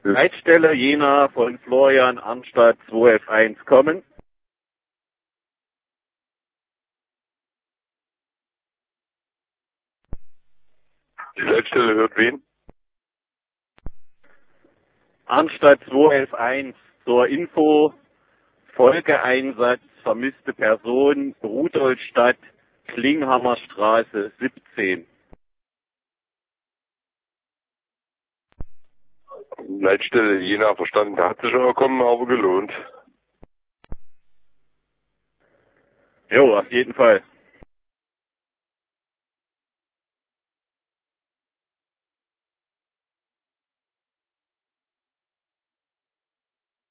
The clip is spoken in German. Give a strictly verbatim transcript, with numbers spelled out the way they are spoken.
Leitstelle Jena von Florian Arnstadt zwei F eins kommen. Die Leitstelle hört wen? Arnstadt zwei F eins zur Info, Folgeeinsatz, vermisste Person, Rudolstadt, Klinghammer Straße siebzehn. Leitstelle Jena verstanden, hat sich schon gekommen, aber gelohnt. Jo, auf jeden Fall.